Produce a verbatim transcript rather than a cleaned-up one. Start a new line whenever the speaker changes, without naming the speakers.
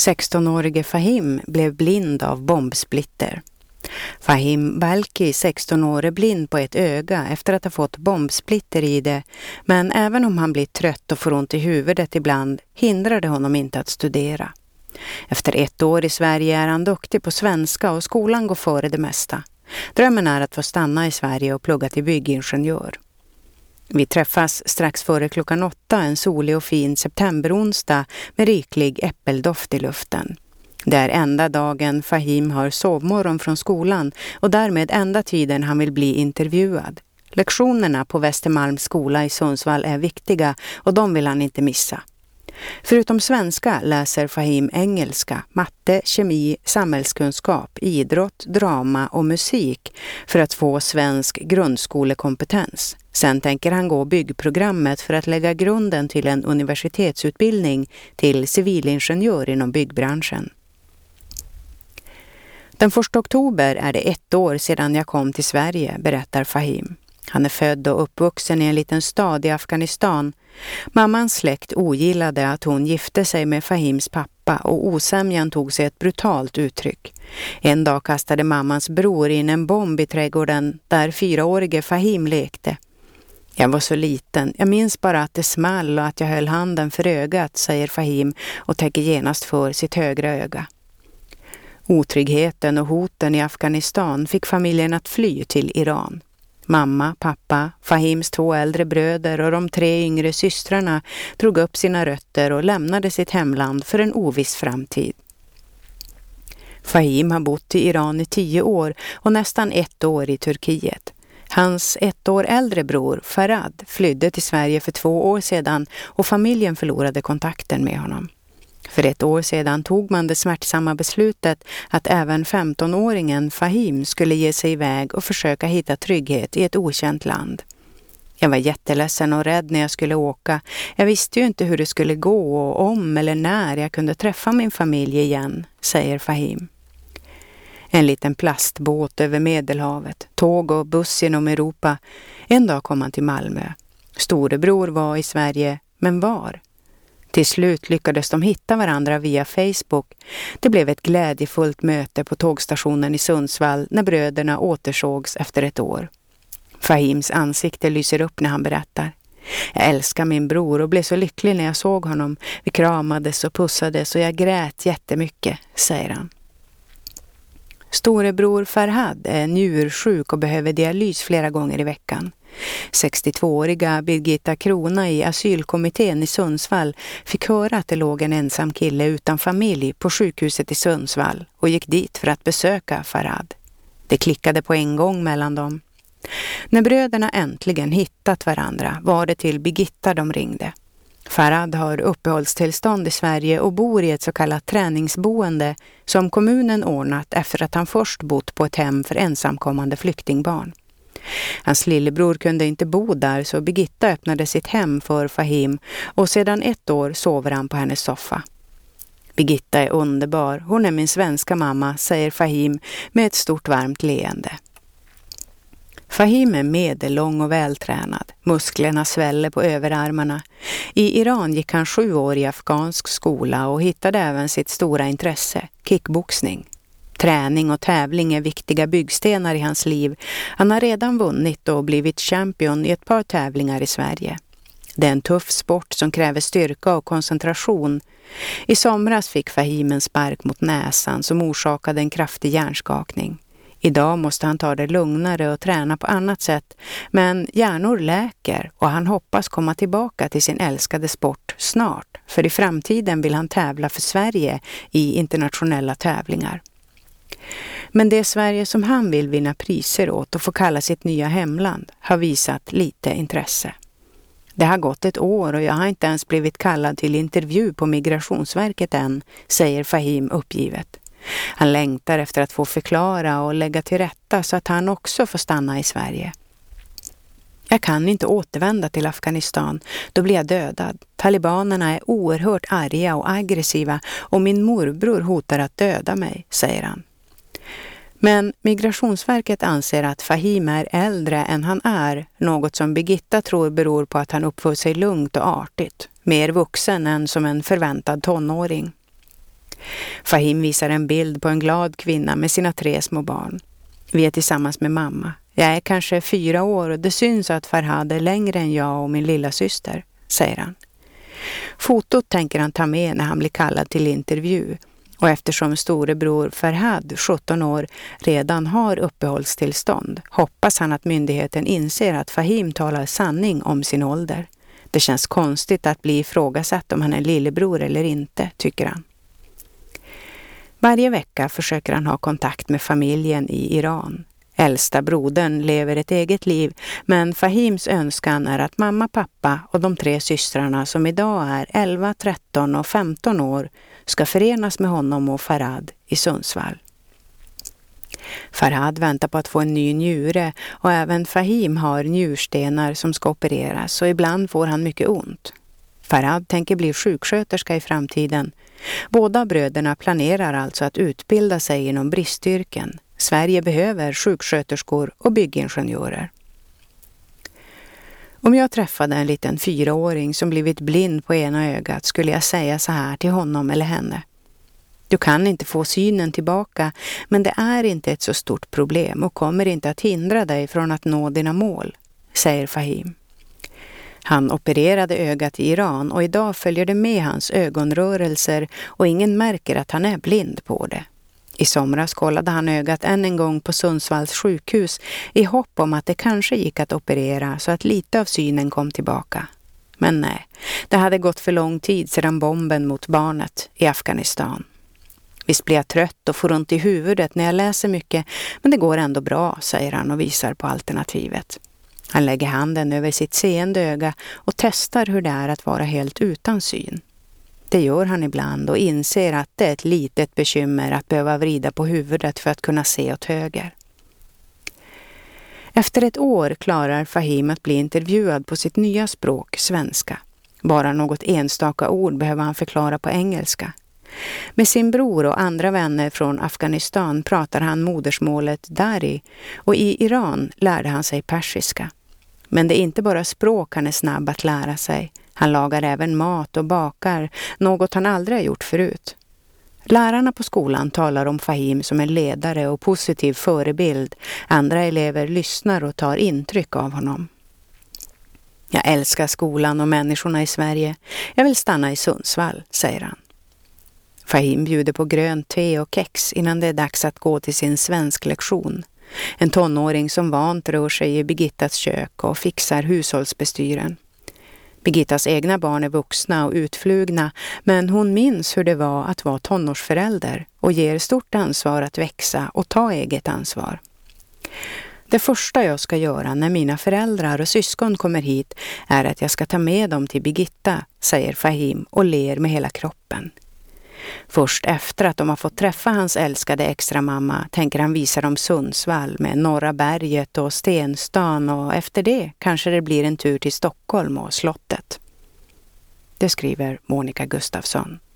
sextonårige Fahim blev blind av bombsplitter. Fahim Balki, sexton år, är blind på ett öga efter att ha fått bombsplitter i det, men även om han blir trött och får ont i huvudet ibland hindrar det honom inte att studera. Efter ett år i Sverige är han duktig på svenska och skolan går före det mesta. Drömmen är att få stanna i Sverige och plugga till byggingenjör. Vi träffas strax före klockan åtta en solig och fin septemberonsdag med riklig äppeldoft i luften. Det är enda dagen Fahim har sovmorgon från skolan och därmed enda tiden han vill bli intervjuad. Lektionerna på Västermalms skola i Sundsvall är viktiga och de vill han inte missa. Förutom svenska läser Fahim engelska, matte, kemi, samhällskunskap, idrott, drama och musik för att få svensk grundskolekompetens. Sen tänker han gå byggprogrammet för att lägga grunden till en universitetsutbildning till civilingenjör inom byggbranschen. Den första oktober är det ett år sedan jag kom till Sverige, berättar Fahim. Han är född och uppvuxen i en liten stad i Afghanistan. Mammans släkt ogillade att hon gifte sig med Fahims pappa och osämjan tog sig ett brutalt uttryck. En dag kastade mammans bror in en bomb i trädgården där fyraårige Fahim lekte. Jag var så liten, jag minns bara att det small och att jag höll handen för ögat, säger Fahim och täcker genast för sitt högra öga. Otryggheten och hoten i Afghanistan fick familjen att fly till Iran. Mamma, pappa, Fahims två äldre bröder och de tre yngre systrarna drog upp sina rötter och lämnade sitt hemland för en oviss framtid. Fahim har bott i Iran i tio år och nästan ett år i Turkiet. Hans ett år äldre bror, Farad, flydde till Sverige för två år sedan och familjen förlorade kontakten med honom. För ett år sedan tog man det smärtsamma beslutet att även femtonåringen Fahim skulle ge sig iväg och försöka hitta trygghet i ett okänt land. Jag var jätteledsen och rädd när jag skulle åka. Jag visste ju inte hur det skulle gå och om eller när jag kunde träffa min familj igen, säger Fahim. En liten plastbåt över Medelhavet, tåg och buss genom Europa. En dag kom han till Malmö. Storebror var i Sverige, men var? Till slut lyckades de hitta varandra via Facebook. Det blev ett glädjefullt möte på tågstationen i Sundsvall när bröderna återsågs efter ett år. Fahims ansikte lyser upp när han berättar. Jag älskar min bror och blev så lycklig när jag såg honom. Vi kramades och pussades och jag grät jättemycket, säger han. Storebror Farhad är njursjuk och behöver dialys flera gånger i veckan. sextiotvååriga Birgitta Krona i asylkommittén i Sundsvall fick höra att det låg en ensam kille utan familj på sjukhuset i Sundsvall och gick dit för att besöka Farhad. Det klickade på en gång mellan dem. När bröderna äntligen hittat varandra var det till Birgitta de ringde. Farhad har uppehållstillstånd i Sverige och bor i ett så kallat träningsboende som kommunen ordnat efter att han först bott på ett hem för ensamkommande flyktingbarn. Hans lillebror kunde inte bo där så Birgitta öppnade sitt hem för Fahim och sedan ett år sover han på hennes soffa. Birgitta är underbar, hon är min svenska mamma, säger Fahim med ett stort varmt leende. Fahim är medellång och vältränad. Musklerna sväller på överarmarna. I Iran gick han sju år i afghansk skola och hittade även sitt stora intresse, kickboxning. Träning och tävling är viktiga byggstenar i hans liv. Han har redan vunnit och blivit champion i ett par tävlingar i Sverige. Det är en tuff sport som kräver styrka och koncentration. I somras fick Fahim en spark mot näsan som orsakade en kraftig hjärnskakning. Idag måste han ta det lugnare och träna på annat sätt, men hjärnor läker och han hoppas komma tillbaka till sin älskade sport snart, för i framtiden vill han tävla för Sverige i internationella tävlingar. Men det Sverige som han vill vinna priser åt och få kalla sitt nya hemland har visat lite intresse. Det har gått ett år och jag har inte ens blivit kallad till intervju på Migrationsverket än, säger Fahim uppgivet. Han längtar efter att få förklara och lägga till rätta så att han också får stanna i Sverige. Jag kan inte återvända till Afghanistan, då blir jag dödad. Talibanerna är oerhört arga och aggressiva och min morbror hotar att döda mig, säger han. Men Migrationsverket anser att Fahim är äldre än han är, något som Birgitta tror beror på att han uppför sig lugnt och artigt, mer vuxen än som en förväntad tonåring. Fahim visar en bild på en glad kvinna med sina tre små barn. Vi är tillsammans med mamma. Jag är kanske fyra år och det syns att Farhad är längre än jag och min lilla syster, säger han. Fotot tänker han ta med när han blir kallad till intervju. Och eftersom storebror Farhad, sjutton år, redan har uppehållstillstånd hoppas han att myndigheten inser att Fahim talar sanning om sin ålder. Det känns konstigt att bli ifrågasatt om han är lillebror eller inte, tycker han. Varje vecka försöker han ha kontakt med familjen i Iran. Äldsta brodern lever ett eget liv, men Fahims önskan är att mamma, pappa och de tre systrarna som idag är elva, tretton och femton år ska förenas med honom och Farhad i Sundsvall. Farhad väntar på att få en ny njure och även Fahim har njurstenar som ska opereras och ibland får han mycket ont. Farhad tänker bli sjuksköterska i framtiden. Båda bröderna planerar alltså att utbilda sig inom bristyrken. Sverige behöver sjuksköterskor och byggingenjörer. Om jag träffade en liten fyraåring som blivit blind på ena ögat skulle jag säga så här till honom eller henne. Du kan inte få synen tillbaka, men det är inte ett så stort problem och kommer inte att hindra dig från att nå dina mål, säger Fahim. Han opererade ögat i Iran och idag följer det med hans ögonrörelser och ingen märker att han är blind på det. I somras kollade han ögat än en gång på Sundsvalls sjukhus i hopp om att det kanske gick att operera så att lite av synen kom tillbaka. Men nej, det hade gått för lång tid sedan bomben mot barnet i Afghanistan. Visst blir jag trött och får ont i huvudet när jag läser mycket, men det går ändå bra, säger han och visar på alternativet. Han lägger handen över sitt seende öga och testar hur det är att vara helt utan syn. Det gör han ibland och inser att det är ett litet bekymmer att behöva vrida på huvudet för att kunna se åt höger. Efter ett år klarar Fahim att bli intervjuad på sitt nya språk, svenska. Bara något enstaka ord behöver han förklara på engelska. Med sin bror och andra vänner från Afghanistan pratar han modersmålet Dari och i Iran lärde han sig persiska. Men det är inte bara språk han är snabb att lära sig. Han lagar även mat och bakar, något han aldrig har gjort förut. Lärarna på skolan talar om Fahim som en ledare och positiv förebild. Andra elever lyssnar och tar intryck av honom. Jag älskar skolan och människorna i Sverige. Jag vill stanna i Sundsvall, säger han. Fahim bjuder på grönt te och kex innan det är dags att gå till sin svensk lektion. En tonåring som vant rör sig i Birgittas kök och fixar hushållsbestyren. Birgittas egna barn är vuxna och utflugna, men hon minns hur det var att vara tonårsförälder och ger stort ansvar att växa och ta eget ansvar. Det första jag ska göra när mina föräldrar och syskon kommer hit är att jag ska ta med dem till Birgitta, säger Fahim och ler med hela kroppen. Först efter att de har fått träffa hans älskade extra mamma tänker han visa dem Sundsvall med Norra berget och Stenstan och efter det kanske det blir en tur till Stockholm och slottet. Det skriver Monica Gustafsson.